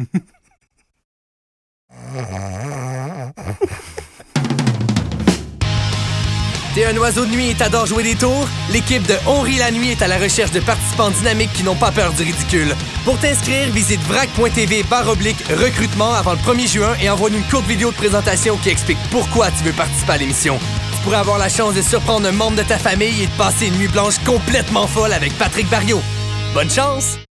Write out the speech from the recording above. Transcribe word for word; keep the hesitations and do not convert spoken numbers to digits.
T'es un oiseau de nuit et t'adores jouer des tours? L'équipe de On rit la nuit est à la recherche de participants dynamiques qui n'ont pas peur du ridicule. Pour t'inscrire, visite vrac.tv barre oblique recrutement avant le premier juin et envoie-nous une courte vidéo de présentation qui explique pourquoi tu veux participer à l'émission. Tu pourrais avoir la chance de surprendre un membre de ta famille et de passer une nuit blanche complètement folle avec Patrick Barriot. Bonne chance!